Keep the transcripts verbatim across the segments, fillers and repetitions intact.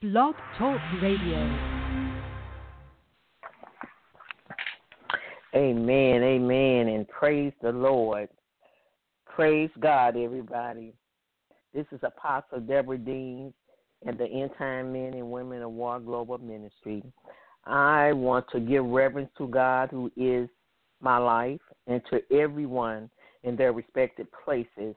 Blog Talk Radio. Amen, amen, and praise the Lord. Praise God, everybody. This is Apostle Deborah Dean and the End Time Men and Women of War Global Ministry. I want to give reverence to God, who is my life, and to everyone in their respective places.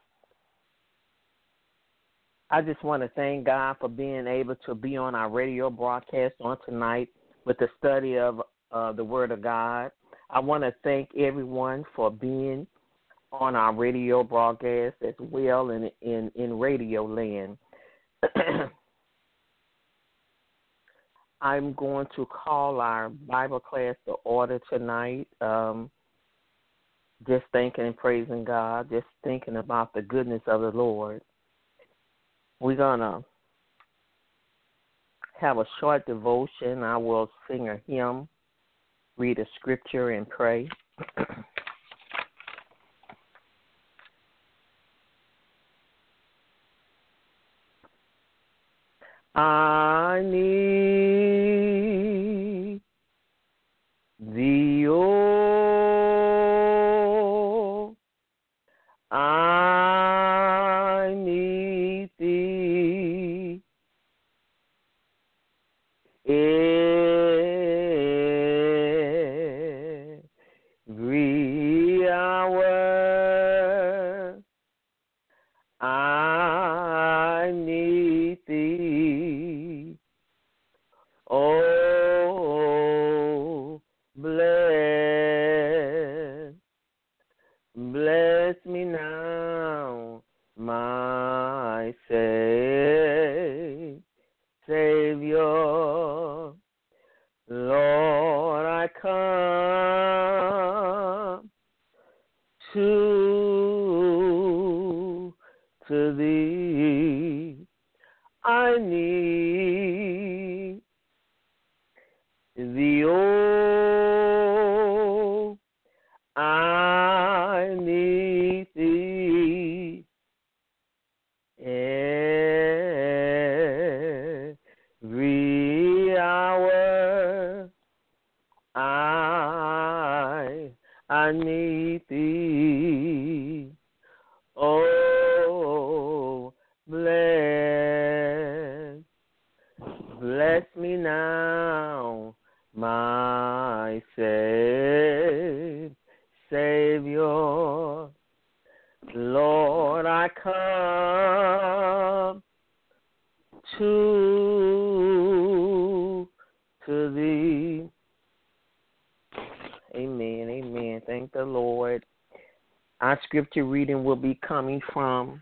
I just want to thank God for being able to be on our radio broadcast on tonight with the study of uh, the Word of God. I want to thank everyone for being on our radio broadcast as well in in, in radio land. I'm going to call our Bible class to order tonight. Um, just thanking and praising God, just thinking about the goodness of the Lord. We're going to have a short devotion. I will sing a hymn, read a scripture, and pray. I need thee, oh, I need thee every hour. I need thee. Oh, bless, bless me now, my Savior. Lord, I come to, to thee. I need thee, oh, I need thee every hour. I, I need thee. Oh, bless, bless me now, my Savior. Lord, I come to, to thee. Amen, amen. Thank the Lord. Our scripture reading will be coming from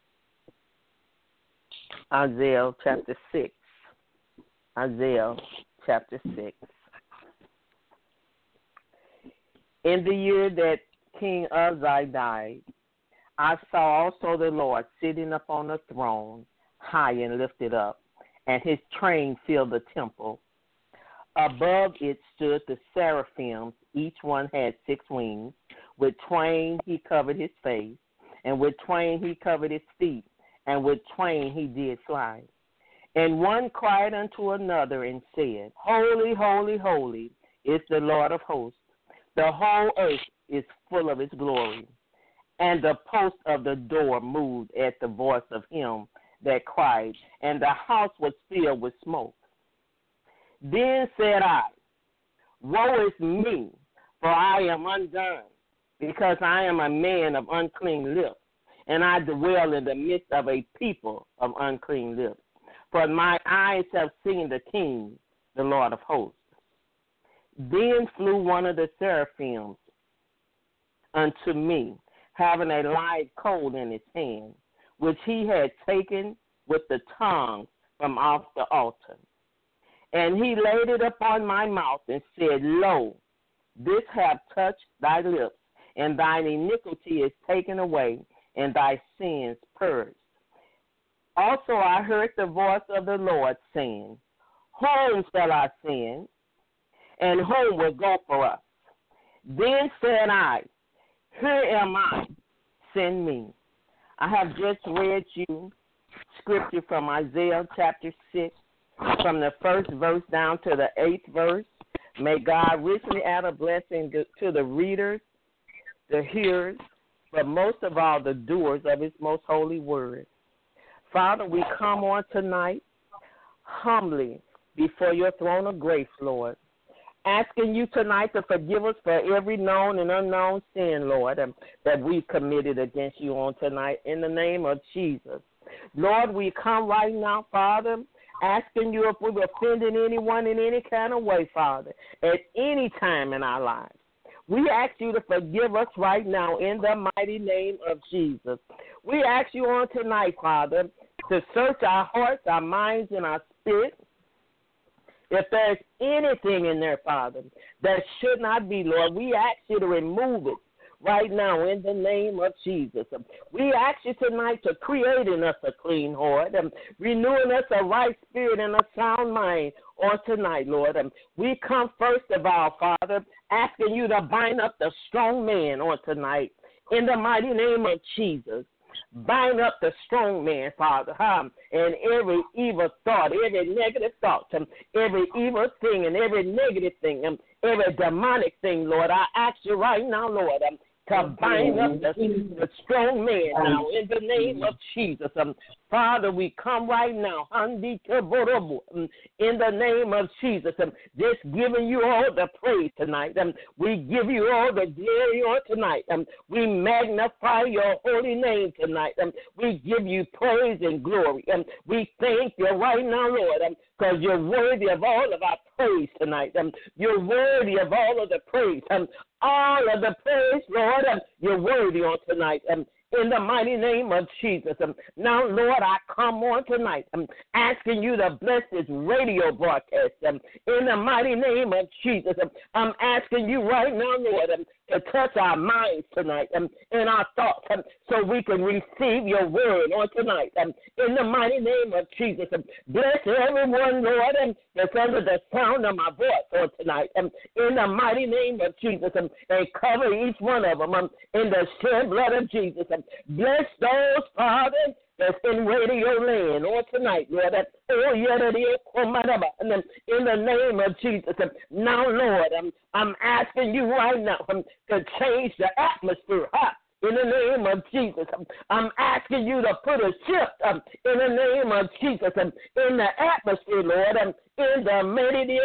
Isaiah chapter six. Isaiah chapter six. In the year that King Uzziah died, I saw also the Lord sitting upon a throne, high and lifted up, and his train filled the temple. Above it stood the seraphims. Each one had six wings. With twain he covered his face, and with twain he covered his feet, and with twain he did fly. And one cried unto another and said, Holy, holy, holy is the Lord of hosts. The whole earth is full of his glory. And the post of the door moved at the voice of him that cried, and the house was filled with smoke. Then said I, Woe is me, for I am undone, because I am a man of unclean lips, and I dwell in the midst of a people of unclean lips. For my eyes have seen the King, the Lord of hosts. Then flew one of the seraphims unto me, having a live coal in his hand, which he had taken with the tongue from off the altar. And he laid it upon my mouth and said, Lo, this hath touched thy lips, and thine iniquity is taken away, and thy sins purged. Also I heard the voice of the Lord saying, Whom shall I send, and whom will go for us? Then said I, Here am I, send me. I have just read you scripture from Isaiah chapter six, from the first verse down to the eighth verse. May God richly add a blessing to the readers, the hearers, but most of all, the doers of his most holy word. Father, we come on tonight humbly before your throne of grace, Lord, asking you tonight to forgive us for every known and unknown sin, Lord, that we've committed against you on tonight in the name of Jesus. Lord, we come right now, Father, asking you if we've offended anyone in any kind of way, Father, at any time in our lives. We ask you to forgive us right now in the mighty name of Jesus. We ask you on tonight, Father, to search our hearts, our minds, and our spirits. If there's anything in there, Father, that should not be, Lord, we ask you to remove it right now in the name of Jesus. We ask you tonight to create in us a clean heart, and renewing us a right spirit and a sound mind on tonight, Lord. And we come first of all, Father, asking you to bind up the strong man on tonight in the mighty name of Jesus. Bind up the strong man, Father, huh? And every evil thought, every negative thought, um, every evil thing and every negative thing, um, every demonic thing, Lord. I ask you right now, Lord, um, to bind up the, the strong man now in the name of Jesus. Um, Father, we come right now um, in the name of Jesus, um, just giving you all the praise tonight. Um, we give you all the glory on tonight. Um, we magnify your holy name tonight. Um, we give you praise and glory. Um, we thank you right now, Lord, because um, you're worthy of all of our praise tonight. Um, you're worthy of all of the praise. Um, all of the praise, Lord, um, you're worthy on tonight. Um, in the mighty name of Jesus. Um, now, Lord, I come on tonight um, asking you to bless this radio broadcast. Um, in the mighty name of Jesus, um, I'm asking you right now, Lord, um, to touch our minds tonight um, and our thoughts um, so we can receive your word on tonight. Um, in the mighty name of Jesus, um, bless everyone, Lord, um, that's under the sound of my voice on tonight. Um, in the mighty name of Jesus, um, and cover each one of them um, in the shed blood of Jesus. Um, bless those, Father, that's in radio land on tonight, Lord. Oh, yeah, that is. And then in the name of Jesus, um, now, Lord, um, I'm asking you right now um, to change the atmosphere. Huh? In the name of Jesus, um, I'm asking you to put a shift um, in the name of Jesus um, in the atmosphere, Lord, um, in the mighty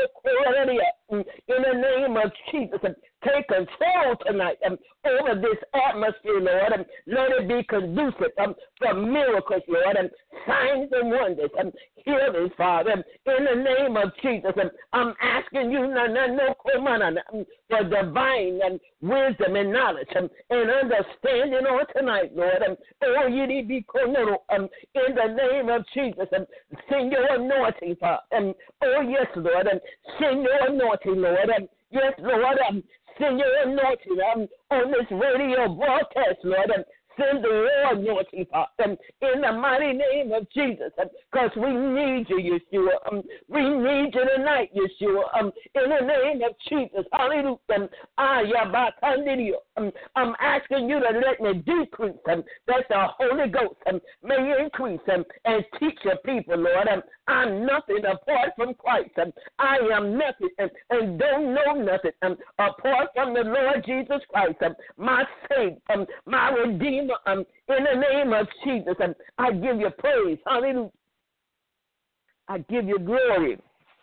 um, in the name of Jesus. Um, take control tonight um, over this atmosphere, Lord. Um, let it be conducive um, for miracles, Lord, and signs and wonders. Um, healing, Father, um, in the name of Jesus. Um, I'm asking you no, no, no, um, for divine um, wisdom and knowledge um, and understanding on tonight, Lord. Um, oh, you need to be um, in the name of Jesus. Um, send your anointing, Father. Um, oh, yes, Lord. Um, send your anointing, Lord. Um, yes, Lord. Um, send your anointing um, on this radio broadcast, Lord. Um, send the Lord anointing, Father, um, in the mighty name of Jesus, because um, we need you, Yeshua. Um, we need you tonight, Yeshua. Um, in the name of Jesus, hallelujah. Um, um, I'm asking you to let me decrease, um, that the Holy Ghost um, may increase um, and teach your people, Lord. Um, I'm nothing apart from Christ. Um, I am nothing um, and don't know nothing um, apart from the Lord Jesus Christ, um, my Savior, um, my Redeemer. Um, in the name of Jesus, um, I give you praise. Hallelujah. I give you glory.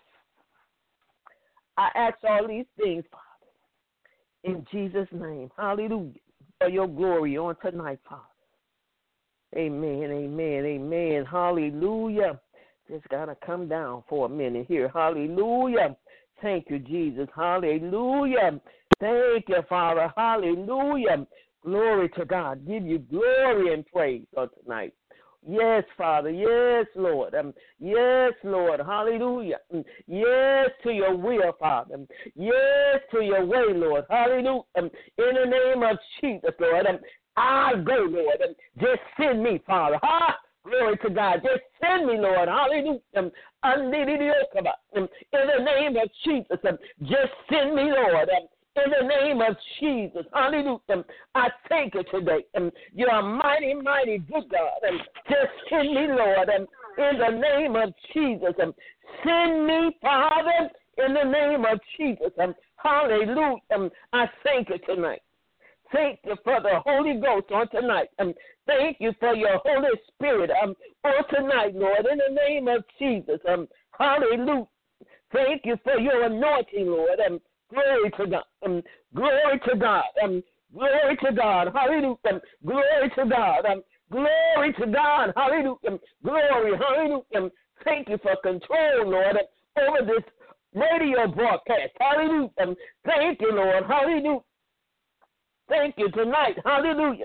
I ask all these things, Father, in Jesus' name. Hallelujah. For your glory on tonight, Father. Amen, amen, amen. Hallelujah. Just got to come down for a minute here. Hallelujah. Thank you, Jesus. Hallelujah. Thank you, Father. Hallelujah. Glory to God. Give you glory and praise on tonight. Yes, Father. Yes, Lord. Um, yes, Lord. Hallelujah. Um, yes to your will, Father. Um, yes to your way, Lord. Hallelujah. Um, in the name of Jesus, Lord. Um, I go, Lord. Um, just send me, Father. Ha! Glory to God. Just send me, Lord. Hallelujah. Um, um, in the name of Jesus, um, just send me, Lord. Um, in the name of Jesus, hallelujah, I thank you today. Um, you're a mighty, mighty good God. Um, just send me, Lord. Um, in the name of Jesus. Um, send me, Father, in the name of Jesus. Um, hallelujah. Um, I thank you tonight. Thank you for the Holy Ghost on tonight. Um, thank you for your Holy Spirit um, on tonight, Lord, in the name of Jesus. Um, hallelujah. Thank you for your anointing, Lord. Um, glory to God. Um, glory to God. Um, glory to God. Hallelujah. Um, glory to God. Um, glory to God. Hallelujah. Um, glory. Hallelujah. Um, thank you for control, Lord, um, over this radio broadcast. Hallelujah. Um, thank you, Lord. Hallelujah. Thank you tonight. Hallelujah.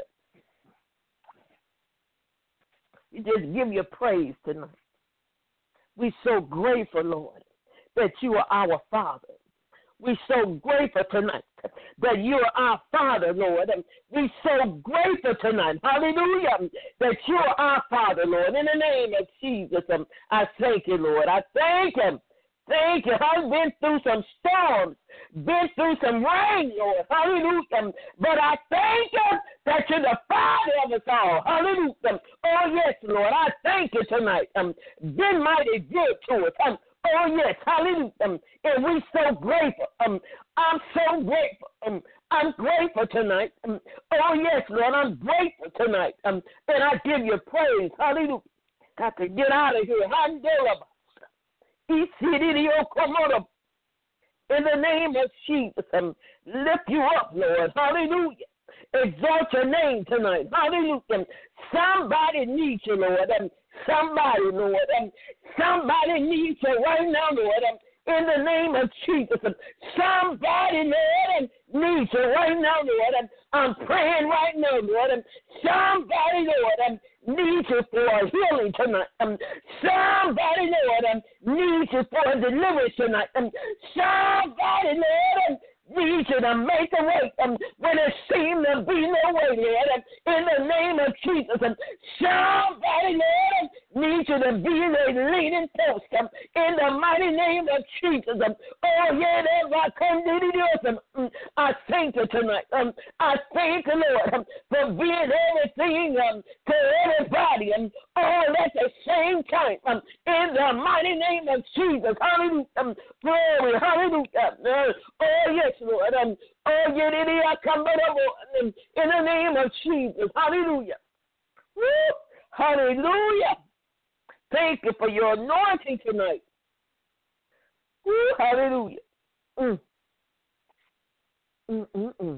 We just give you praise tonight. We're so grateful, Lord, that you are our Father. We're so grateful tonight that you are our Father, Lord. And we're so grateful tonight, hallelujah, that you are our Father, Lord. In the name of Jesus, um, I thank you, Lord. I thank him. Thank you. I've been through some storms, been through some rain, Lord. Hallelujah. But I thank you that you're the Father of us all. Hallelujah. Oh, yes, Lord. I thank you tonight. Um, been mighty good to us. Um, oh, yes. Hallelujah. Um, and we're so grateful. Um, I'm so grateful. Um, I'm grateful tonight. Um, oh, yes, Lord. I'm grateful tonight. Um, and I give you praise. Hallelujah. Got to get out of here. Hallelujah. In the name of Jesus, um, lift you up, Lord. Hallelujah. Exalt your name tonight. Hallelujah. Somebody needs you, Lord. Um, somebody, Lord. Um, somebody needs you right now, Lord. Um, in the name of Jesus. Um, somebody, Lord, um, needs you right now, Lord. Um, I'm praying right now, Lord. Um, somebody, Lord, um, needs you for a healing tonight. Um, somebody, Lord, um, needs you for a deliverance tonight. Um, somebody, Lord, um, needs you to make a way um, when there seems to be no way, Lord. Um, in the name of Jesus, um, somebody, Lord, um, needs you to be the leading post um, in the mighty name of Jesus. Um, oh, yeah, that's why I come to the earth. Um, I thank you tonight. Um, I thank you, Lord, um, for being everything um, to everybody. Um, all at the same time. Um, in the mighty name of Jesus. Hallelujah. Um, glory. Hallelujah. Uh, oh, yes, Lord. Um, oh, yeah, I come um, in the name of Jesus. Hallelujah. Woo. Hallelujah. Thank you for your anointing tonight. Woo. Hallelujah. Mm. Mm, mm, mm.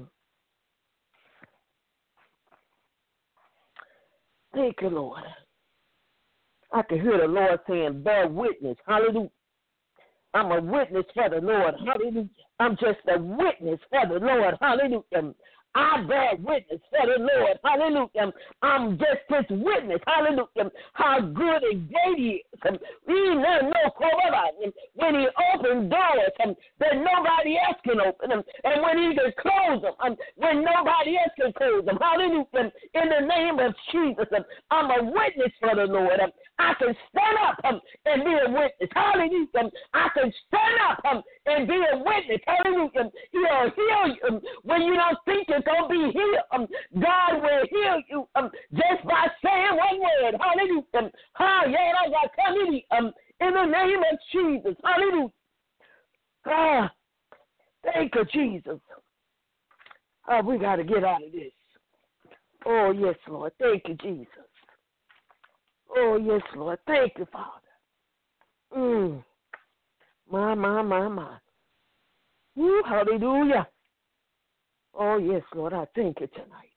Thank you, Lord. I can hear the Lord saying, bear witness. Hallelujah. I'm a witness for the Lord. Hallelujah. I'm just a witness for the Lord. Hallelujah. I bear witness for the Lord. Hallelujah. I'm just this witness. Hallelujah. How good and great he is. We never know when he opens doors that nobody else can open them. And when he can close them, when nobody else can close them. Hallelujah. In the name of Jesus, I'm a witness for the Lord. I can stand up um, and be a witness. Hallelujah. I can stand up um, and be a witness. Hallelujah. He'll heal you um, when you don't think you're going to be healed. Um, God will heal you um, just by saying one word. Hallelujah. Hallelujah. Um, in the name of Jesus. Hallelujah. Ah, thank you, Jesus. Oh, we got to get out of this. Oh, yes, Lord. Thank you, Jesus. Oh, yes, Lord. Thank you, Father. Mm. My, my, my, my. Woo, hallelujah. Oh, yes, Lord. I thank you tonight.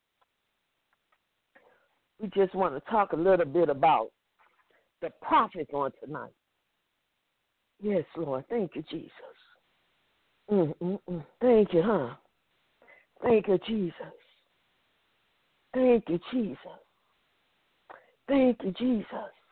We just want to talk a little bit about the prophets on tonight. Yes, Lord. Thank you, Jesus. Mm, mm, mm. Thank you, huh? Thank you, Jesus. Thank you, Jesus. Thank you, Jesus.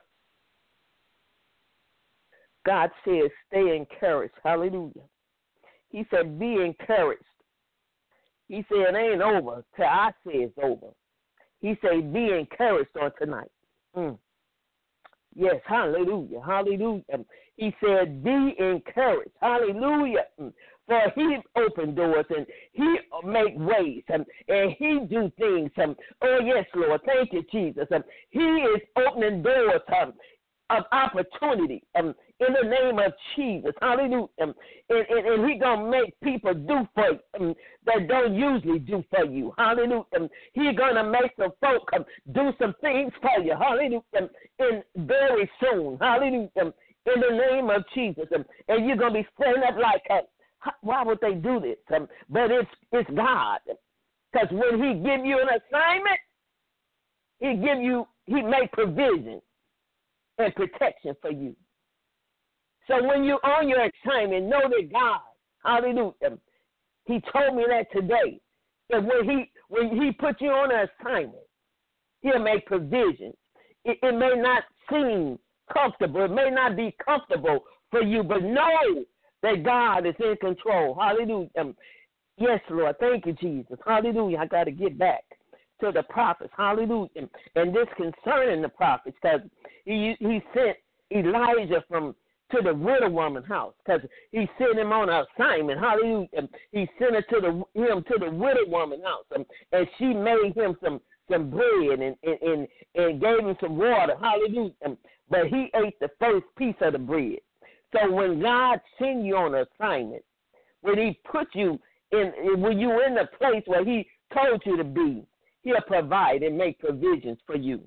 God says, stay encouraged. Hallelujah. He said, be encouraged. He said, it ain't over till I say it's over. He said, be encouraged on tonight. Mm. Yes, hallelujah, hallelujah. He said, be encouraged. Hallelujah. Mm. For he open doors and he make ways and, and he do things. Um, oh, yes, Lord. Thank you, Jesus. Um, he is opening doors. Um, of opportunity um, in the name of Jesus. Hallelujah. Um, and, and, and He going to make people do for you um, that don't usually do for you. Hallelujah. Um, He going to make some folk um, do some things for you. Hallelujah. Um, and very soon. Hallelujah. Um, in the name of Jesus. Um, and you're going to be standing up like, uh, why would they do this? Um, but it's, it's God. Because when He give you an assignment, He give you, He make provision and protection for you. So when you're on your assignment, know that God, hallelujah, He told me that today, that when He when He put you on an assignment, He'll make provisions. It, it may not seem comfortable. It may not be comfortable for you, but know that God is in control. Hallelujah. Yes, Lord. Thank you, Jesus. Hallelujah. I got to get back to the prophets. Hallelujah. And this concerning the prophets, because he, he sent Elijah from to the widow woman's house, because he sent him on an assignment. Hallelujah. He sent her to the, him to the widow woman's house, and, and she made him some, some bread and, and, and, and gave him some water. Hallelujah. But he ate the first piece of the bread. So when God sends you on an assignment, when He put you in, when you're in the place where He told you to be, He'll provide and make provisions for you.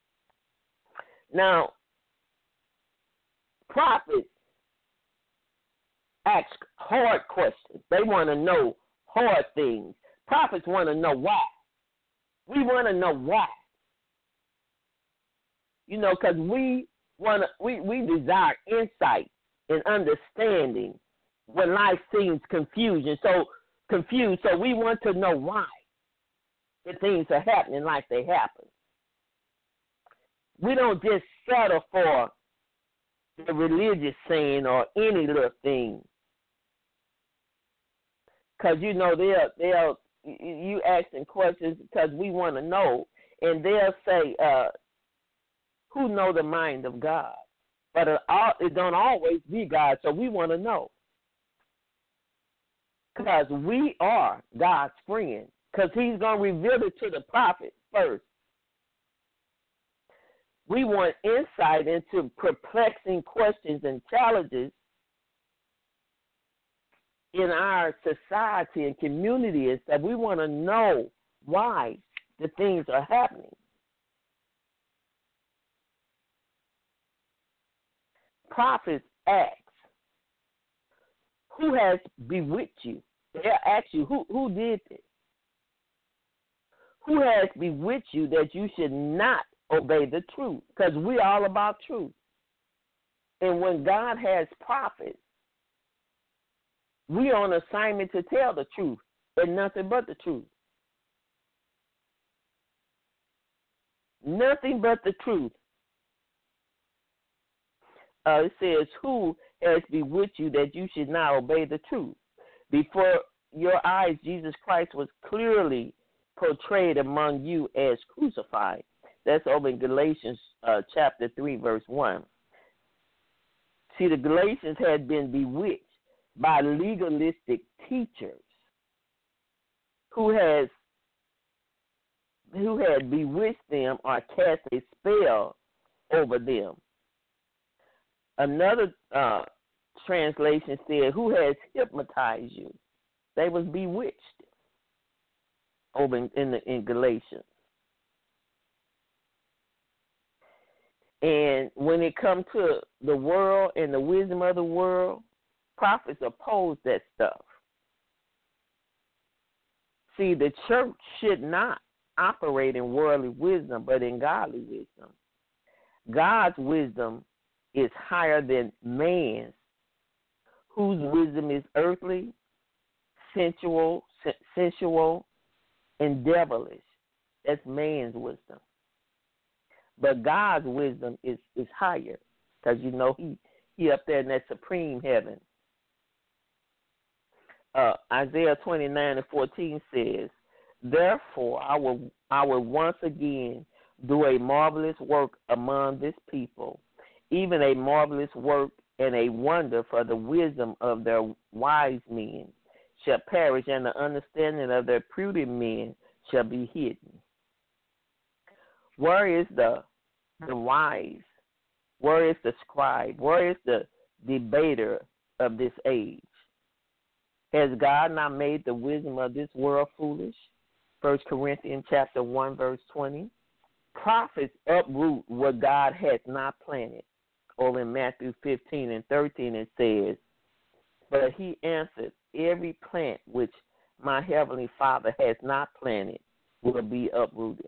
Now, prophets ask hard questions. They want to know hard things. Prophets want to know why. We want to know why. You know, because we want to, we, we desire insight and understanding when life seems confusion. So confused. So we want to know why the things are happening like they happen. We don't just settle for the religious saying or any little thing. Because, you know, they'll, they'll, you asking questions because we want to know, and they'll say, uh, who know the mind of God? But it, it don't always be God, so we want to know. Because we are God's friend. Because He's going to reveal it to the prophet first. We want insight into perplexing questions and challenges in our society and community, is that we want to know why the things are happening. Prophets ask, who has bewitched you? They'll ask you, who, who did this? Who has bewitched you that you should not obey the truth? Because we're all about truth. And when God has prophets, we're on assignment to tell the truth and nothing but the truth. Nothing but the truth. Uh, it says, who has bewitched you that you should not obey the truth? Before your eyes, Jesus Christ was clearly portrayed among you as crucified. That's over in Galatians uh, chapter three, verse one. See, the Galatians had been bewitched by legalistic teachers who has who had bewitched them or cast a spell over them. Another uh, translation said, who has hypnotized you? They was bewitched over in, in, the, in Galatians. And when it comes to the world and the wisdom of the world, prophets oppose that stuff. See, the church should not operate in worldly wisdom, but in godly wisdom. God's wisdom is higher than man's, whose wisdom is earthly, sensual, sensual, and devilish. That's man's wisdom. But God's wisdom is, is higher, because, you know, he, he up there in that supreme heaven. Uh, Isaiah twenty-nine and fourteen says, therefore I will, I will once again do a marvelous work among this people, even a marvelous work and a wonder, for the wisdom of their wise men shall perish, and the understanding of their prudent men shall be hidden. Where is the the wise Where is the scribe? Where is the debater of this age? Has God not made the wisdom of this world foolish? First Corinthians chapter one, verse twenty. Prophets uproot what God has not planted. Or in Matthew fifteen and thirteen it says, but he answered, every plant which my heavenly Father has not planted will be uprooted.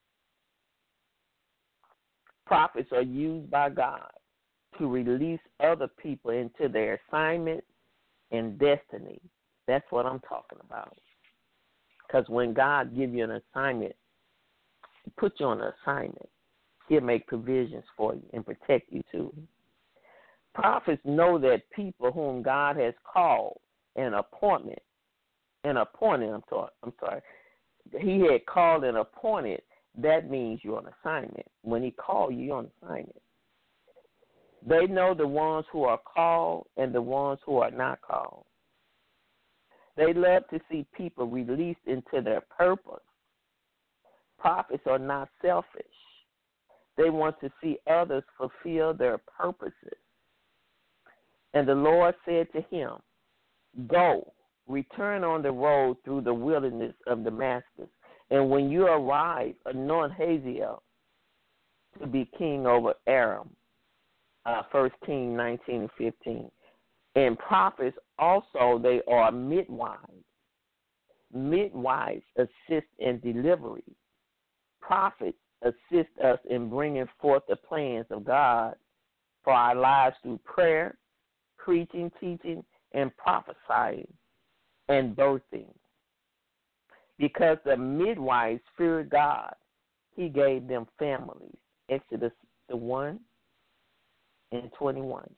Prophets are used by God to release other people into their assignment and destiny. That's what I'm talking about. Because when God gives you an assignment, He puts you on an assignment, He'll make provisions for you and protect you too. Prophets know that people whom God has called an appointment, an appointed, I'm, sorry, I'm sorry, He had called and appointed, that means you're on assignment. When He called you, you're on assignment. They know the ones who are called and the ones who are not called. They love to see people released into their purpose. Prophets are not selfish. They want to see others fulfill their purposes. And the Lord said to him, go, return on the road through the wilderness of Damascus, and when you arrive, anoint Hazael to be king over Aram. Uh, First Kings nineteen and fifteen. And prophets also, they are midwives. Midwives assist in delivery. Prophets assist us in bringing forth the plans of God for our lives through prayer, preaching, teaching, and prophesying and birthing. Because the midwives feared God, He gave them families. Exodus one and twenty-one.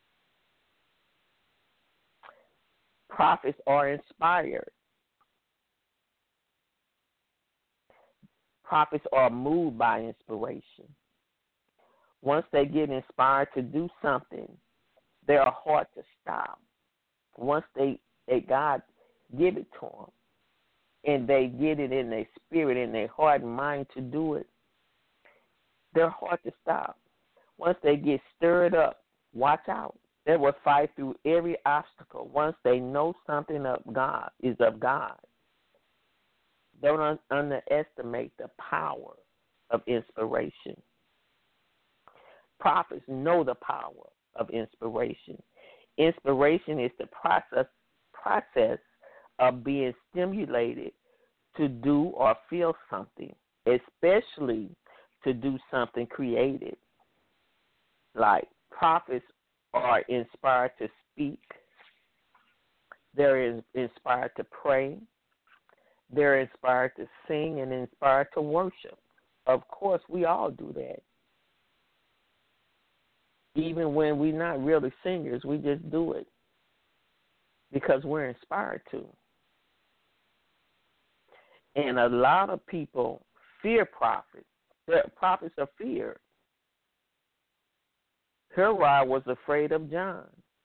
Prophets are inspired. Prophets are moved by inspiration. Once they get inspired to do something, they are hard to stop. Once they, they God give it to them, and they get it in their spirit, in their heart and mind to do it, they're hard to stop. Once they get stirred up, watch out. They will fight through every obstacle once they know something of God is of God. Don't un- underestimate the power of inspiration. Prophets know the power of inspiration. Inspiration is the process process of being stimulated to do or feel something, especially to do something creative. Like prophets are inspired to speak. They're inspired to pray. They're inspired to sing and inspired to worship. Of course, we all do that. Even when we're not really singers, we just do it because we're inspired to. And a lot of people fear prophets. Prophets are feared. Herod was afraid of John.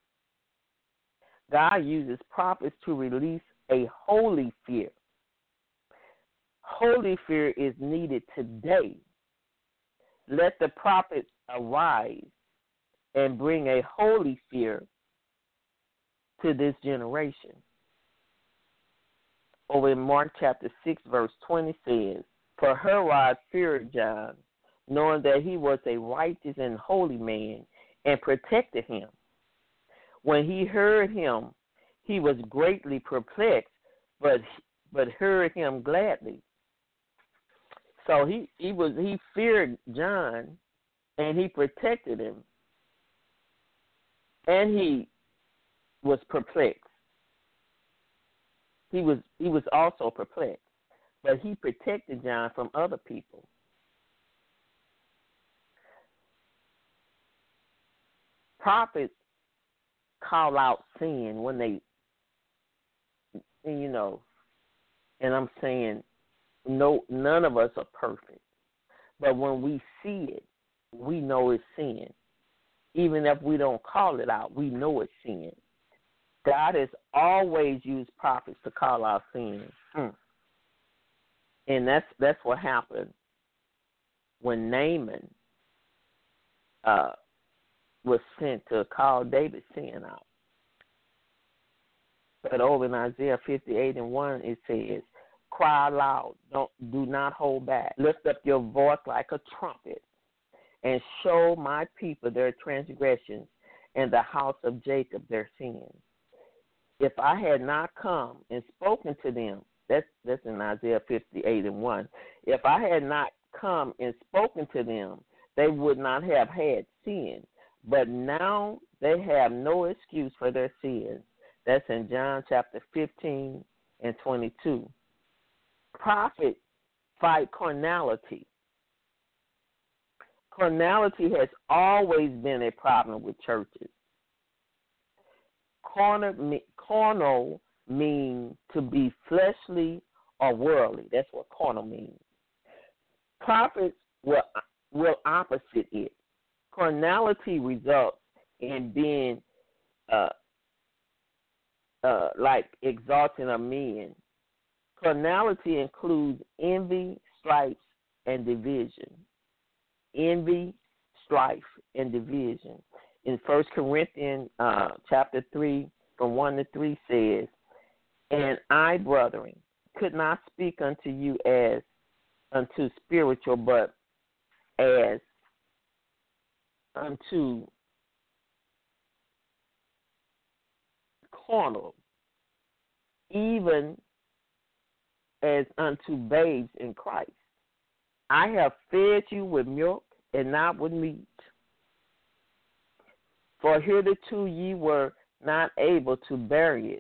God uses prophets to release a holy fear. Holy fear is needed today. Let the prophets arise and bring a holy fear to this generation. Over in Mark chapter six, verse twenty says, for Herod feared John, knowing that he was a righteous and holy man, and protected him. When he heard him, he was greatly perplexed, but but heard him gladly. So he, he was he feared John, and he protected him, and he was perplexed. He was he was also perplexed, but he protected John from other people. Prophets call out sin when they, you know, and I'm saying no, none of us are perfect. But when we see it, we know it's sin. Even if we don't call it out, we know it's sin. God has always used prophets to call out sin. Hmm. And that's that's what happened when Naaman uh, was sent to call David's sin out. But over in Isaiah fifty-eight and one, it says, cry loud, don't, do not hold back. Lift up your voice like a trumpet and show my people their transgressions and the house of Jacob their sins. If I had not come and spoken to them, that's, that's in Isaiah fifty-eight and one, if I had not come and spoken to them, they would not have had sin. But now they have no excuse for their sins. That's in John chapter fifteen and twenty-two. Prophets fight carnality. Carnality has always been a problem with churches. Carnal, carnal means to be fleshly or worldly. That's what carnal means. Prophets will, will opposite it. Carnality results in being uh, uh, like exalting a man. Carnality includes envy, strife, and division. Envy, strife, and division. In First Corinthians uh, chapter three, from one to three says, and I, brethren, could not speak unto you as unto spiritual, but as unto carnal, even as unto babes in Christ. I have fed you with milk and not with meat. For hitherto ye were not able to bear it,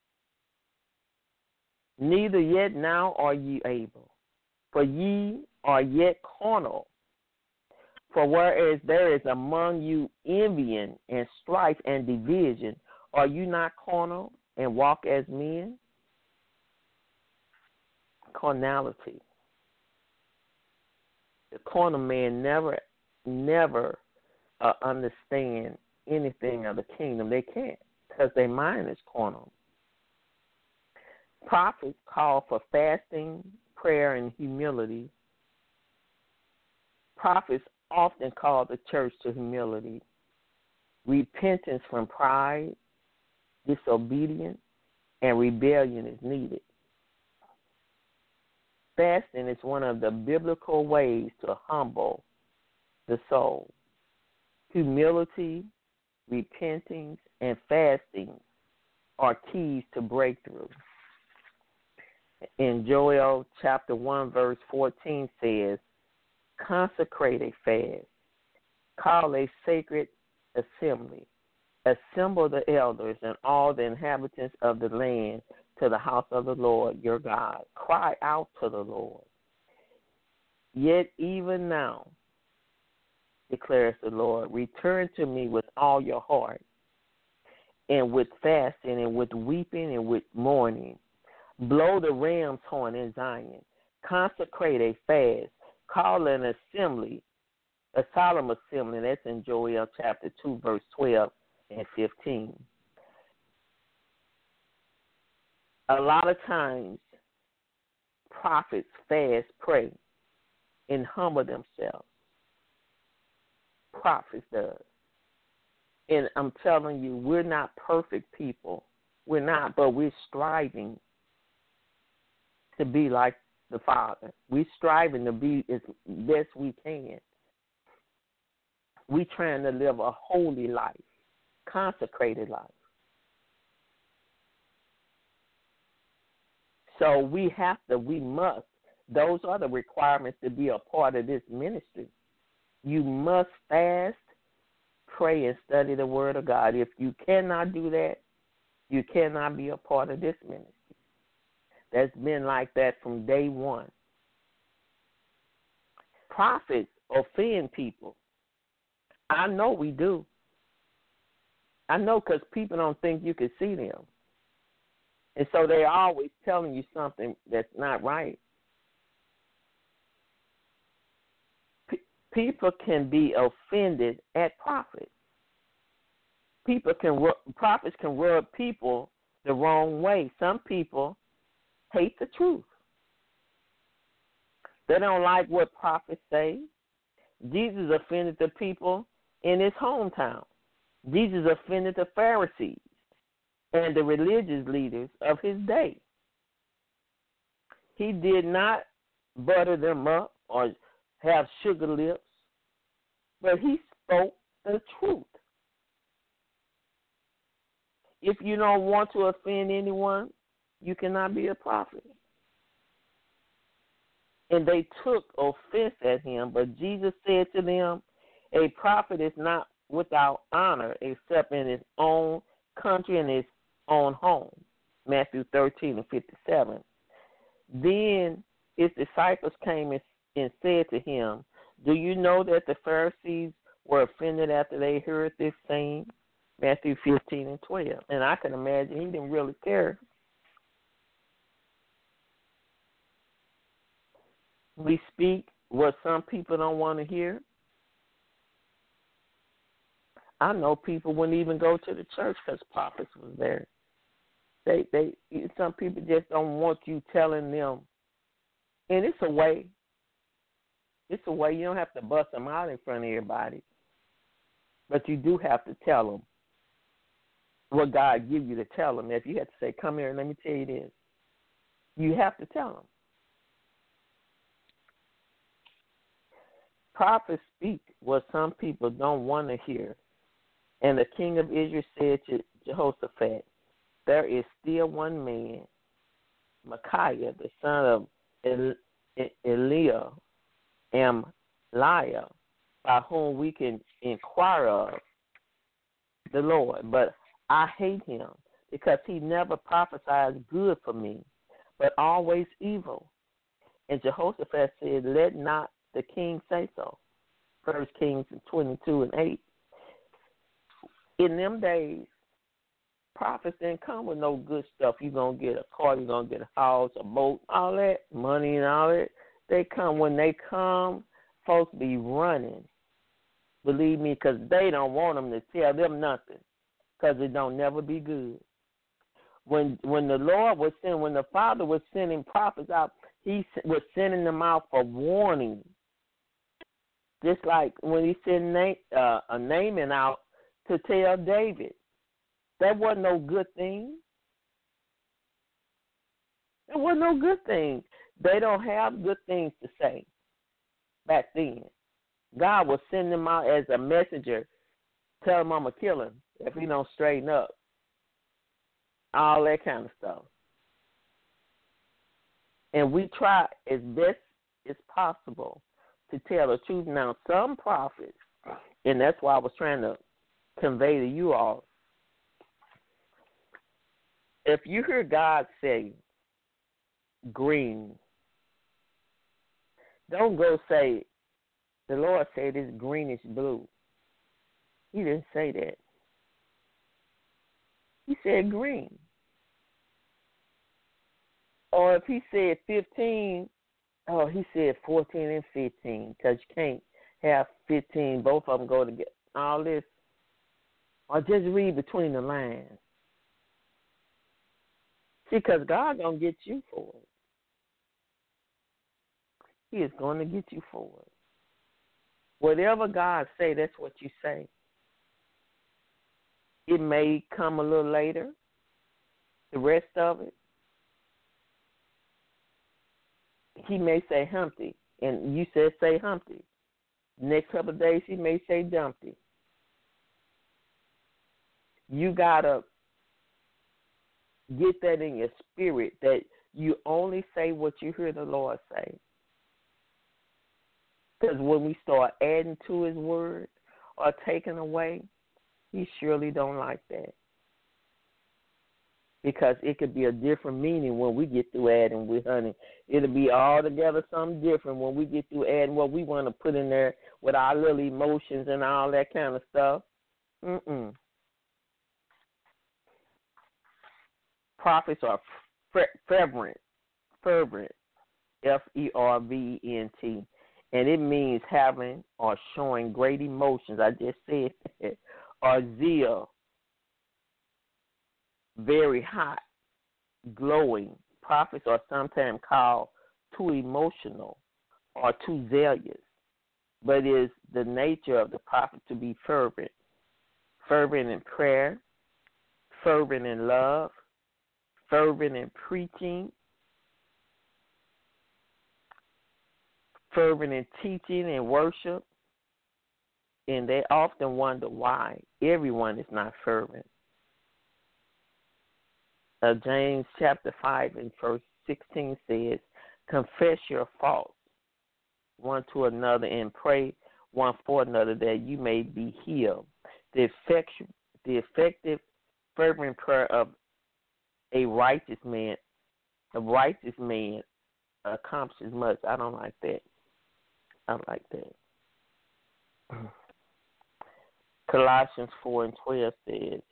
neither yet now are ye able. For ye are yet carnal. For whereas there is among you envying and strife and division, are you not carnal and walk as men? Carnality. The carnal man never, never uh, understand anything of the kingdom. They can't because their mind is carnal. Prophets call for fasting, prayer, and humility. Prophets often call the church to humility. Repentance from pride, disobedience, and rebellion is needed. Fasting is one of the biblical ways to humble the soul. Humility, repentance, and fasting are keys to breakthrough. In Joel chapter one, verse fourteen says, consecrate a fast, call a sacred assembly, assemble the elders and all the inhabitants of the land to the house of the Lord your God. Cry out to the Lord. Yet even now, declares the Lord, return to me with all your heart, and with fasting, and with weeping, and with mourning. Blow the ram's horn in Zion. Consecrate a fast. Call an assembly, a solemn assembly. That's in Joel chapter two, verse twelve and fifteen. A lot of times, prophets fast, pray, and humble themselves. Prophets does. And I'm telling you, we're not perfect people. We're not, but we're striving to be like the Father. We're striving to be as best we can. We're trying to live a holy life, consecrated life. So we have to, we must, those are the requirements to be a part of this ministry. You must fast, pray, and study the Word of God. If you cannot do that, you cannot be a part of this ministry. That's been like that from day one. Prophets offend people. I know we do. I know because people don't think you can see them. And so they're always telling you something that's not right. P- people can be offended at prophets. People can, prophets can rub people the wrong way. Some people hate the truth. They don't like what prophets say. Jesus offended the people in his hometown. Jesus offended the Pharisees and the religious leaders of his day. He did not butter them up or have sugar lips, but he spoke the truth. If you don't want to offend anyone, you cannot be a prophet. And they took offense at him, but Jesus said to them, a prophet is not without honor except in his own country and his own home. Matthew thirteen and fifty-seven. Then his disciples came and, and said to him, do you know that the Pharisees were offended after they heard this saying? Matthew fifteen and twelve. And I can imagine he didn't really care. We speak what some people don't want to hear. I know people wouldn't even go to the church because prophets was there. They, they, some people just don't want you telling them. And it's a way. It's a way. You don't have to bust them out in front of everybody. But you do have to tell them what God give you to tell them. If you have to say, come here and let me tell you this, you have to tell them. Prophets speak what some people don't want to hear. And the king of Israel said to Jehoshaphat, there is still one man, Micaiah, the son of Eliah, and Liah, by whom we can inquire of the Lord. But I hate him because he never prophesies good for me, but always evil. And Jehoshaphat said, let not the king say so. First Kings twenty-two and eight. In them days, prophets didn't come with no good stuff. You're going to get a car, you're going to get a house, a boat, all that, money and all that. They come, when they come, folks be running. Believe me, because they don't want them to tell them nothing, because it don't never be good. When when the Lord was sending, when the Father was sending prophets out, he was sending them out for warning. Just like when he sent uh, a Naaman out to tell David. That wasn't no good thing. It wasn't no good thing. They don't have good things to say back then. God was sending them out as a messenger. Tell him I'm going to kill him if he don't straighten up. All that kind of stuff. And we try as best as possible to tell the truth. Now, some prophets, and that's why I was trying to convey to you all, if you hear God say green, don't go say, the Lord said it's greenish blue. He didn't say that. He said green. Or if he said fifteen, oh, he said fourteen and fifteen, because you can't have fifteen, both of them go together. All this. Or just read between the lines. See, because God going to get you for it. He is going to get you for it. Whatever God say, that's what you say. It may come a little later, the rest of it. He may say Humpty, and you said say Humpty. Next couple of days, he may say Dumpty. You got to get that in your spirit that you only say what you hear the Lord say. Because when we start adding to his word or taking away, he surely don't like that. Because it could be a different meaning when we get through adding with honey. It'll be altogether something different when we get through adding what we want to put in there with our little emotions and all that kind of stuff. Mm-mm. Prophets are fervent, fervent, F E R V E N T, and it means having or showing great emotions. I just said that. Or zeal, very hot, glowing. Prophets are sometimes called too emotional or too zealous, but it is the nature of the prophet to be fervent, fervent in prayer, fervent in love, fervent in preaching, fervent in teaching and worship. And they often wonder why everyone is not fervent. Uh, James chapter five and verse sixteen says, confess your faults one to another and pray one for another that you may be healed. The effective, the effective fervent prayer of a righteous man, a righteous man accomplishes much. I don't like that. I like that. Colossians four and twelve says,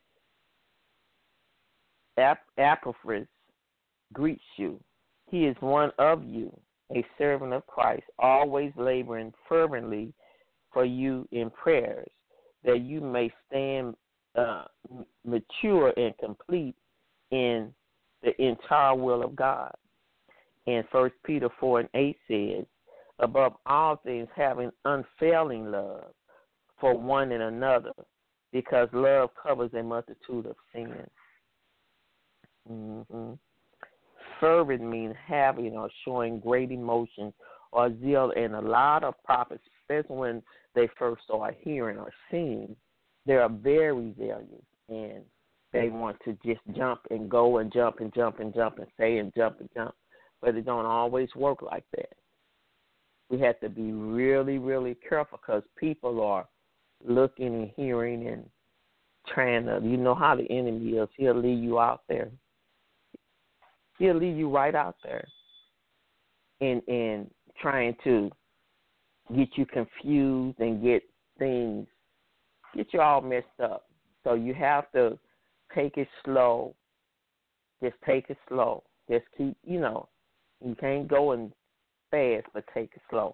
Epaphras greets you. He is one of you, a servant of Christ, always laboring fervently for you in prayers, that you may stand uh, mature and complete in the entire will of God. And First Peter four and eight says, above all things having unfailing love for one and another, because love covers a multitude of sins. Mm-hmm. Fervent means having or showing great emotion or zeal, and a lot of prophets, especially when they first start hearing or seeing, they are very zealous, and they want to just jump and go and jump and jump and jump and say and jump and jump, but it don't always work like that. We have to be really, really careful because people are looking and hearing and trying to, you know how the enemy is. He'll leave you out there. He'll leave you right out there and and trying to get you confused and get things, get you all messed up. So you have to take it slow. Just take it slow. Just keep, you know, you can't go and fast, but take it slow.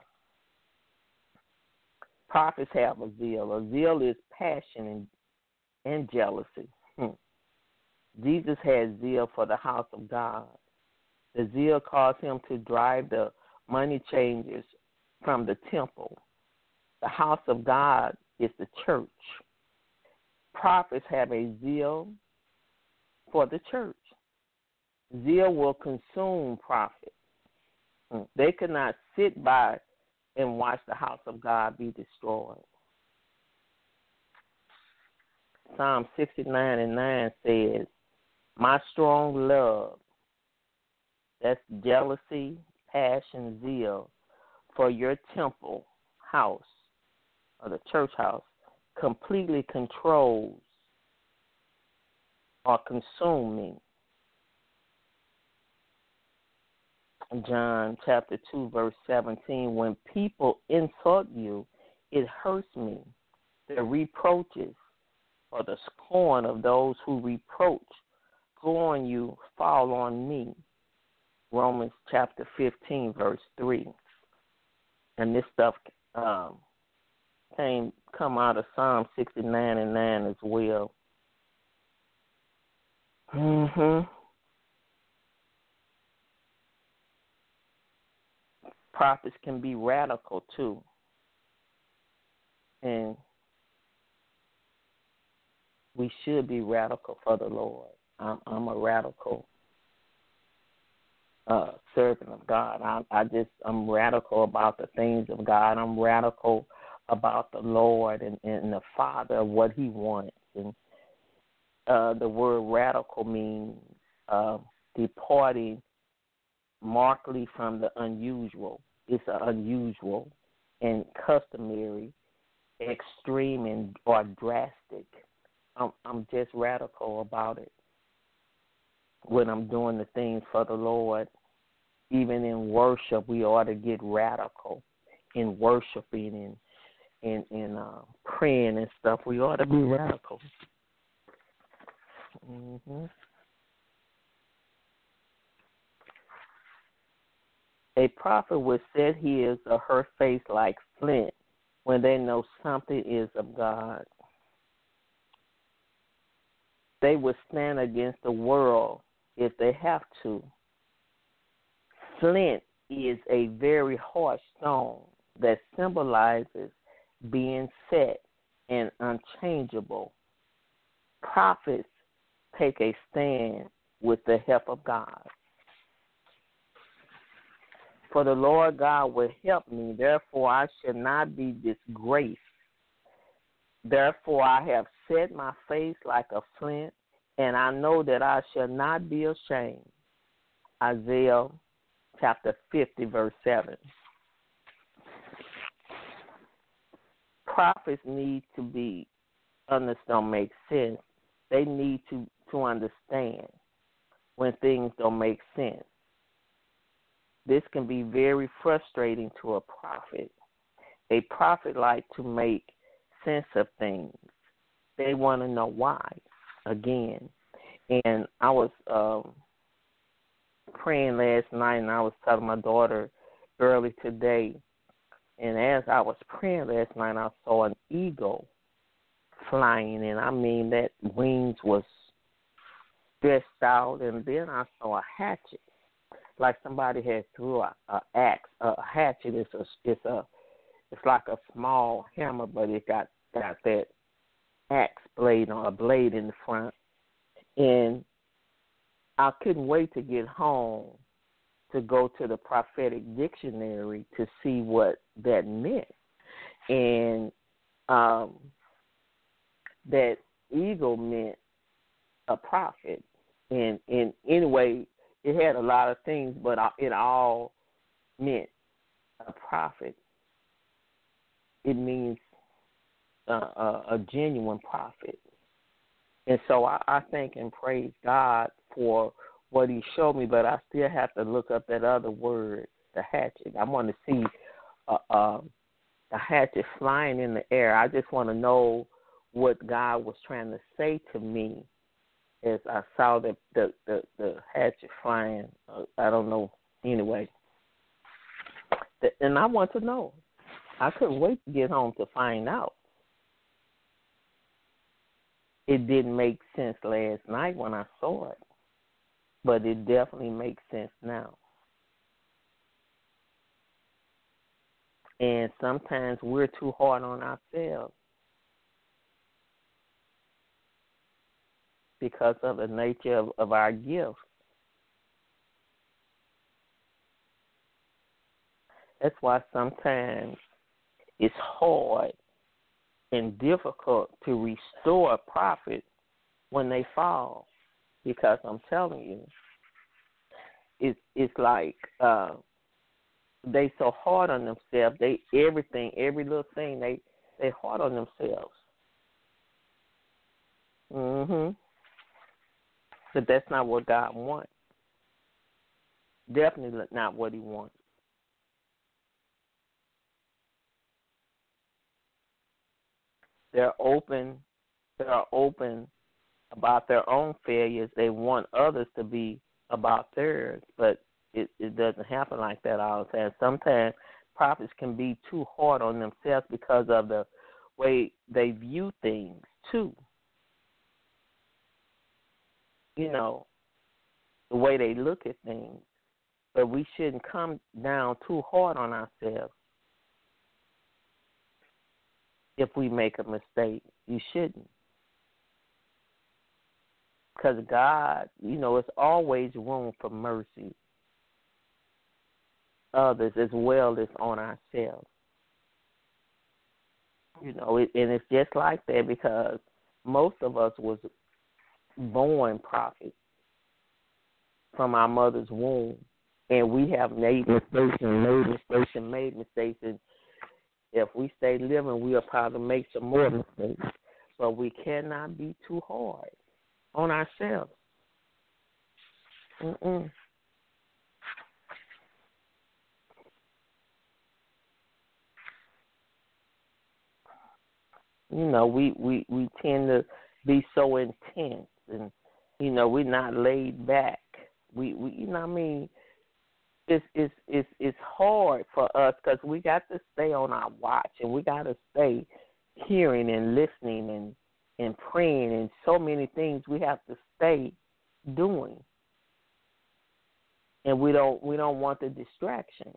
Prophets have a zeal. A zeal is passion and, and jealousy. Hmm. Jesus had zeal for the house of God. The zeal caused him to drive the money changers from the temple. The house of God is the church. Prophets have a zeal for the church. Zeal will consume prophets. They could not sit by and watch the house of God be destroyed. Psalm sixty-nine and nine says, my strong love, that's jealousy, passion, zeal, for your temple house, or the church house, completely controls or consumes me. John chapter two, verse seventeen, when people insult you, it hurts me. The reproaches or the scorn of those who reproach scorn you fall on me. Romans chapter fifteen, verse three. And this stuff um, came come out of Psalm sixty-nine and nine as well. Mm-hmm. Prophets can be radical too. And we should be radical for the Lord. I'm, I'm a radical uh, servant of God. I, I just, I'm radical about the things of God. I'm radical about the Lord and, and the Father, what he wants. And uh, the word radical means uh, departing markedly from the unusual. It's unusual and customary, extreme, and or drastic. I'm, I'm just radical about it. When I'm doing the things for the Lord, even in worship, we ought to get radical in worshiping and in, in uh, praying and stuff. We ought to be radical. Mm-hmm. A prophet would set his or her face like flint when they know something is of God. They would stand against the world if they have to. Flint is a very hard stone that symbolizes being set and unchangeable Prophets take a stand with the help of God. For the Lord God will help me, therefore I shall not be disgraced. Therefore I have set my face like a flint, and I know that I shall not be ashamed. Isaiah chapter fifty, verse seven. Prophets need to be, others don't make sense. They need to, to understand when things don't make sense. This can be very frustrating to a prophet. A prophet likes to make sense of things. They want to know why, again. And I was um, praying last night, and I was telling my daughter early today, and as I was praying last night, I saw an eagle flying, and I mean that wings was stretched out, and then I saw a hatchet, like somebody had threw a, a axe. A hatchet is a, it's a, it's like a small hammer, but it got got that axe blade or a blade in the front, and I couldn't wait to get home to go to the prophetic dictionary to see what that meant, and um, that eagle meant a prophet, and and anyway. It had a lot of things, but it all meant a prophet. It means a, a, a genuine prophet. And so I, I thank and praise God for what he showed me, but I still have to look up that other word, the hatchet. I want to see uh, uh, the hatchet flying in the air. I just want to know what God was trying to say to me as I saw the the, the, the hatchet flying. Uh, I don't know. Anyway. The, and I want to know. I couldn't wait to get home to find out. It didn't make sense last night when I saw it, but it definitely makes sense now. And sometimes we're too hard on ourselves because of the nature of, of our gift. That's why sometimes it's hard and difficult to restore a prophet when they fall, because I'm telling you, it's it's like uh, they so hard on themselves. They everything, every little thing, they they hard on themselves. Mhm. But that's not what God wants. Definitely not what he wants. They're open. They're open about their own failures. They want others to be about theirs, but it, it doesn't happen like that all the time. Sometimes prophets can be too hard on themselves because of the way they view things, too. You know, the way they look at things. But we shouldn't come down too hard on ourselves if we make a mistake. You shouldn't. Because God, you know, it's always room for mercy. Others as well as on ourselves. You know, it, and it's just like that because most of us was born prophets from our mother's womb. And we have made mistakes and made mistakes and made mistakes. And if we stay living, we'll probably make some more mistakes. But we cannot be too hard on ourselves. Mm-mm. You know, we, we, we tend to be so intense, and, you know, we're not laid back. We, we you know what I mean? It's, it's, it's, it's hard for us because we got to stay on our watch, and we got to stay hearing and listening and, and praying, and so many things we have to stay doing. And we don't we don't want the distraction.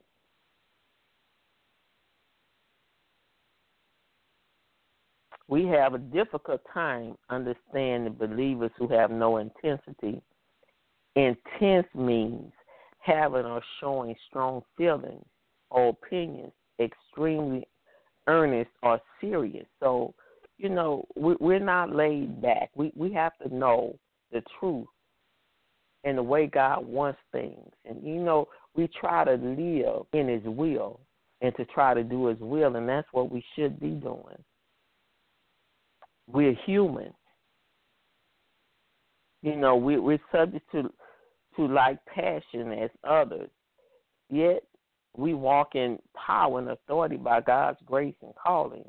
We have a difficult time understanding believers who have no intensity. Intense means having or showing strong feelings or opinions, extremely earnest or serious. So, you know, we, we're not laid back. We we have to know the truth and the way God wants things. And, you know, we try to live in his will and to try to do his will, and that's what we should be doing. We're human. You know, we, we're subject to, to like passion as others, yet we walk in power and authority by God's grace and calling.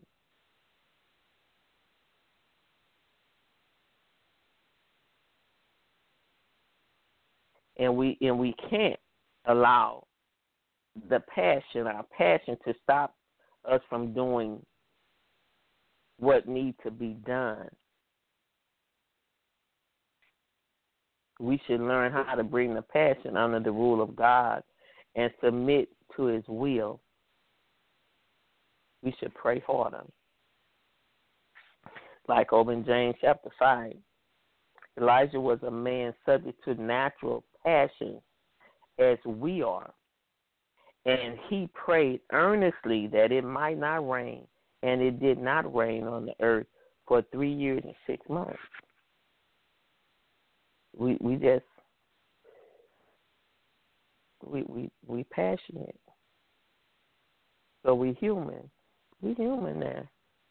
And we and we can't allow the passion, our passion, to stop us from doing what needs to be done. We should learn how to bring the passion under the rule of God and submit to his will. We should pray harder. Like over in James chapter five, Elijah was a man subject to natural passions as we are. And he prayed earnestly that it might not rain, and it did not rain on the earth for three years and six months. We we just we we we passionate. So we human. We human now.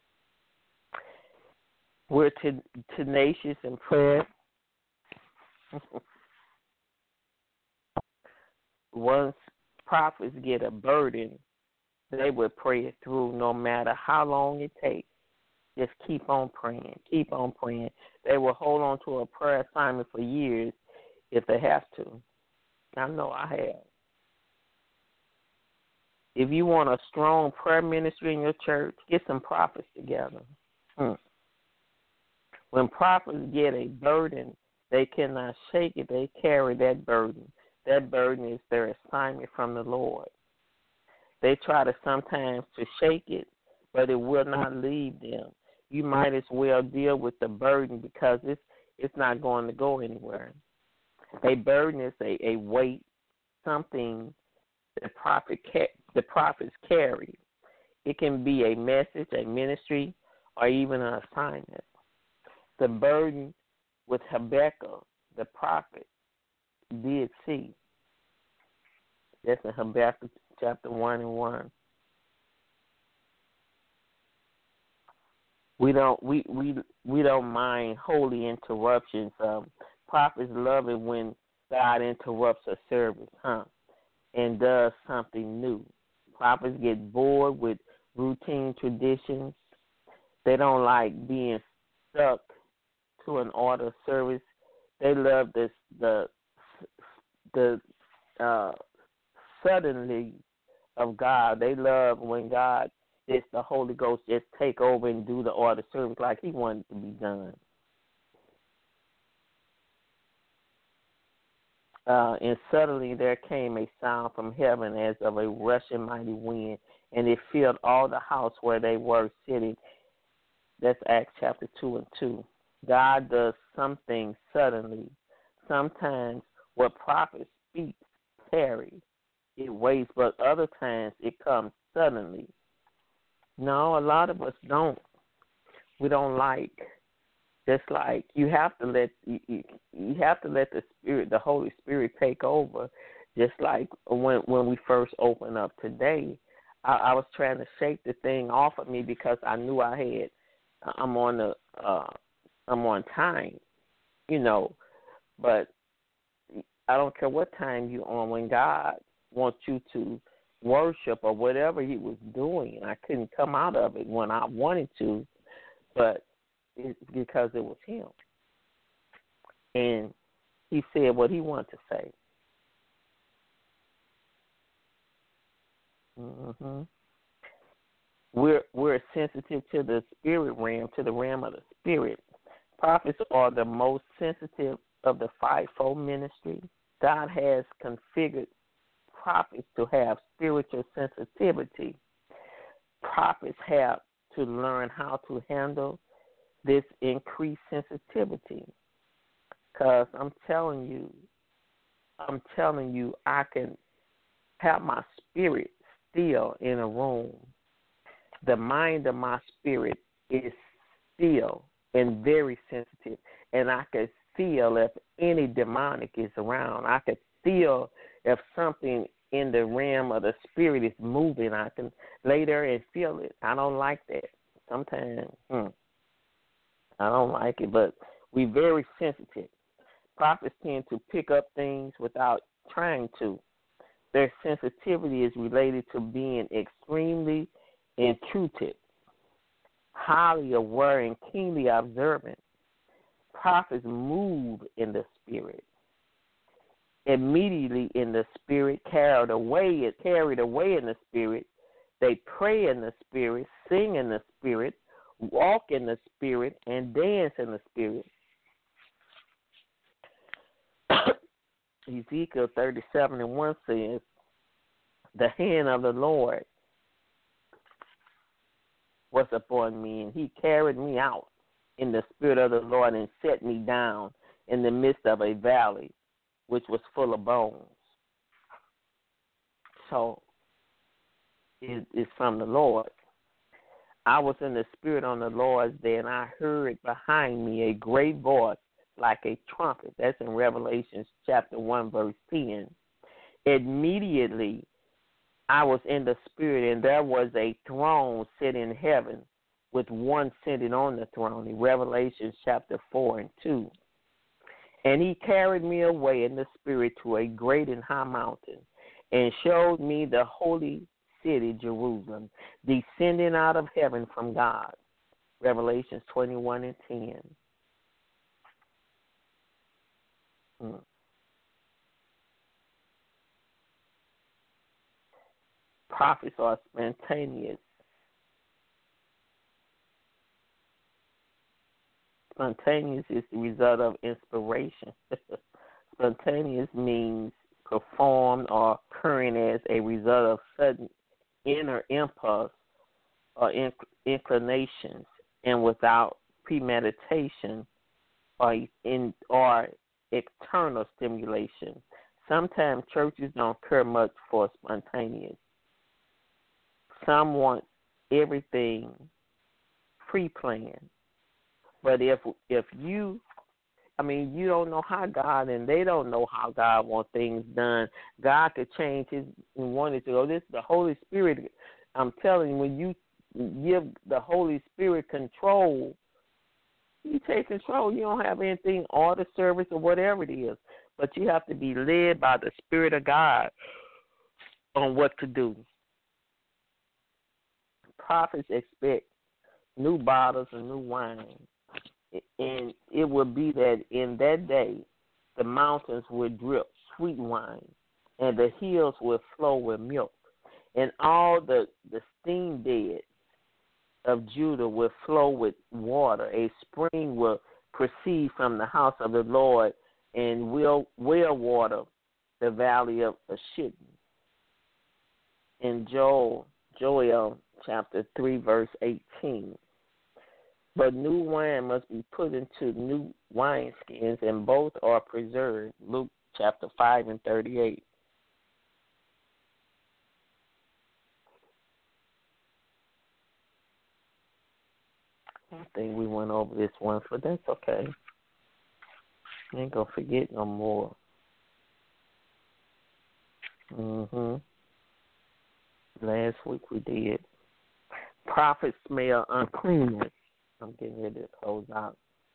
We're ten- tenacious in prayer. Once prophets get a burden, they will pray it through no matter how long it takes. Just keep on praying. Keep on praying. They will hold on to a prayer assignment for years if they have to. I know I have. If you want a strong prayer ministry in your church, get some prophets together. Hmm. When prophets get a burden, they cannot shake it. They carry that burden. That burden is their assignment from the Lord. They try to sometimes to shake it, but it will not leave them. You might as well deal with the burden because it's it's not going to go anywhere. A burden is a, a weight, something the prophet the prophets carry. It can be a message, a ministry, or even an assignment. The burden with Habakkuk, the prophet, did see. That's in Habakkuk chapter one and one. We don't we, we we don't mind holy interruptions. Um, prophets love it when God interrupts a service, huh? And does something new. Prophets get bored with routine traditions. They don't like being stuck to an order of service. They love this the the uh, suddenly of God. They love when God lets the Holy Ghost just take over and do the order of service like he wanted to be done. Uh, and suddenly there came a sound from heaven as of a rushing mighty wind, and it filled all the house where they were sitting. That's Acts chapter two and two. God does something suddenly. Sometimes what prophets speak tarry. It waits, but other times it comes suddenly. No, a lot of us don't. We don't like. Just like you have to let you, you have to let the Spirit, the Holy Spirit, take over. Just like when when we first opened up today, I, I was trying to shake the thing off of me because I knew I had. I'm on the. Uh, I'm on time, you know, but I don't care what time you're on. When God wants you to worship or whatever he was doing, I couldn't come out of it when I wanted to, but it's because it was him. And he said what he wanted to say. Mm-hmm. We're, we're sensitive to the spirit realm, to the realm of the spirit. Prophets are the most sensitive of the fivefold ministry. God has configured prophets to have spiritual sensitivity. Prophets have to learn how to handle this increased sensitivity. Because I'm telling you, I'm telling you, I can have my spirit still in a room. The mind of my spirit is still and very sensitive, and I can feel if any demonic is around. I can feel if something in the realm of the spirit is moving. I can lay there and feel it. I don't like that. Sometimes hmm, I don't like it, but we're very sensitive. Prophets tend to pick up things without trying to. Their sensitivity is related to being extremely intuitive, highly aware, and keenly observant. Prophets move in the spirit. Immediately in the spirit, carried away, carried away in the spirit. They pray in the spirit, sing in the spirit, walk in the spirit, and dance in the spirit. Ezekiel thirty-seven and one says, the hand of the Lord was upon me, and he carried me out in the spirit of the Lord and set me down in the midst of a valley, which was full of bones. So it is from the Lord. I was in the spirit on the Lord's day, and I heard behind me a great voice like a trumpet. That's in Revelation chapter one, verse ten. Immediately I was in the spirit, and there was a throne set in heaven with one sitting on the throne, in Revelation chapter four and two. And he carried me away in the spirit to a great and high mountain, and showed me the holy city, Jerusalem, descending out of heaven from God. Revelation twenty-one and ten. Hmm. Prophets are spontaneous. Spontaneous is the result of inspiration. Spontaneous means performed or occurring as a result of sudden inner impulse or inc- inclinations, and without premeditation or in or external stimulation. Sometimes churches don't care much for spontaneous. Some want everything pre-planned. But if if you, I mean, you don't know how God, and they don't know how God wants things done. God could change his and wanted to go. This is the Holy Spirit. I'm telling you, when you give the Holy Spirit control, you take control. You don't have anything, order, service, or whatever it is. But you have to be led by the Spirit of God on what to do. Prophets expect new bottles and new wine. And it will be that in that day, the mountains will drip sweet wine, and the hills will flow with milk, and all the, the steam beds of Judah will flow with water. A spring will proceed from the house of the Lord, and will will water the valley of Shittim. In Joel, Joel chapter three, verse eighteen. But new wine must be put into new wineskins, and both are preserved. Luke chapter five and thirty-eight. I think we went over this once, but that's okay. I ain't gonna forget no more. Mhm. Last week we did. Prophets smell uncleanness. I'm getting ready to close out.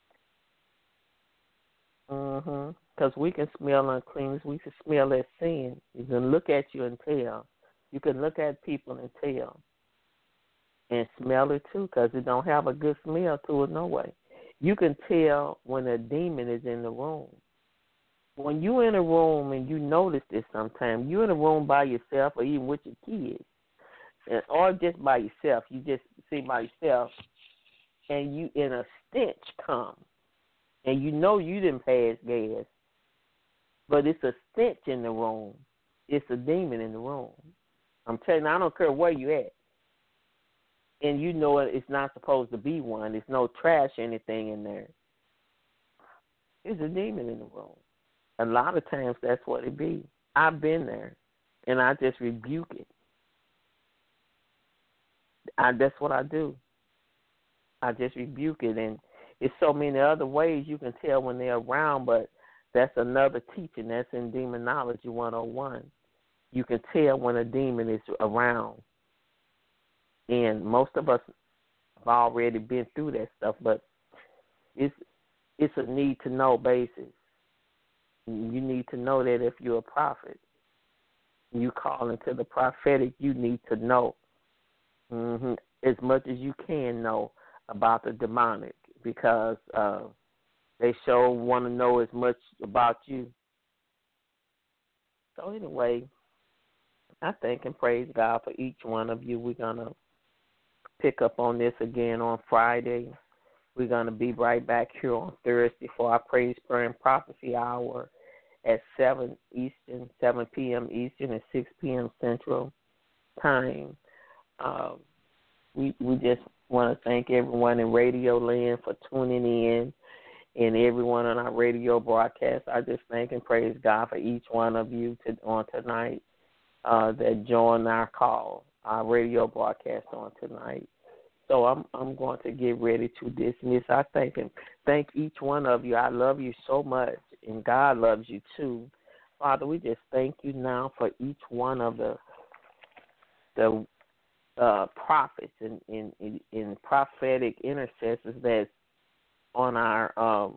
Mm-hmm. Because we can smell uncleanness. We can smell that sin. You can look at you and tell. You can look at people and tell. And smell it too, because it don't have a good smell to it no way. You can tell when a demon is in the room. When you're in a room, and you notice this sometimes, you're in a room by yourself or even with your kids, and, or just by yourself. You just see by yourself, and you in a stench come, and you know you didn't pass gas, but it's a stench in the room. It's a demon in the room. I'm telling you, I don't care where you at. and you know it, it's not supposed to be one. There's no trash or anything in there. There's a demon in the room. A lot of times that's what it be. I've been there, and I just rebuke it. I, that's what I do. I just rebuke it, and it's so many other ways you can tell when they're around, but that's another teaching. That's in Demonology one oh one. You can tell when a demon is around, and most of us have already been through that stuff, but it's it's a need-to-know basis. You need to know that if you're a prophet, you call into the prophetic, you need to know mm-hmm, as much as you can know about the demonic, because uh, they sure want to know as much about you. So anyway, I thank and praise God for each one of you. We're going to pick up on this again on Friday. We're going to be right back here on Thursday for our Praise, Prayer, and Prophecy Hour at seven Eastern, seven p.m. Eastern, and six p.m. Central Time. Uh, we we just want to thank everyone in Radio Land for tuning in, and everyone on our radio broadcast. I just thank and praise God for each one of you to, on tonight uh, that joined our call, our radio broadcast on tonight. So I'm I'm going to get ready to dismiss. I thank and thank each one of you. I love you so much, and God loves you too. Father, we just thank you now for each one of the the uh, prophets and in, in, in prophetic intercessors that's on our um,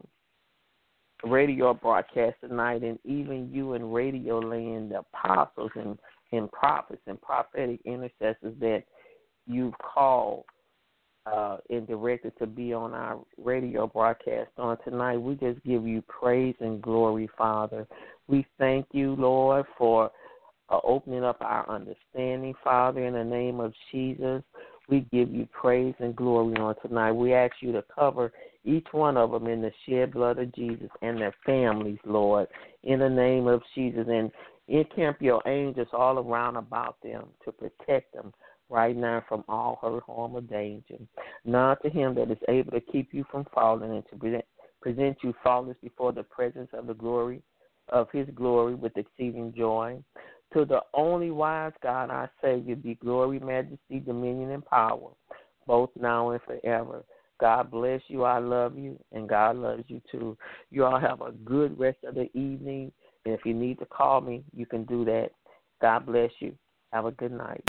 radio broadcast tonight, and even you in Radio Land, the apostles and, and prophets and prophetic intercessors that you've called uh, and directed to be on our radio broadcast on tonight. We just give you praise and glory, Father. We thank you, Lord, for uh, opening up our understanding, Father, in the name of Jesus. We give you praise and glory on tonight. We ask you to cover each one of them in the shed blood of Jesus and their families, Lord, in the name of Jesus. And encamp your angels all around about them to protect them right now from all hurt, harm, or danger. Now to him that is able to keep you from falling and to present, present you faultless before the presence of the glory of his glory with exceeding joy. To the only wise God, our Savior, be glory, majesty, dominion, and power, both now and forever. God bless you. I love you, and God loves you too. You all have a good rest of the evening, and if you need to call me, you can do that. God bless you. Have a good night.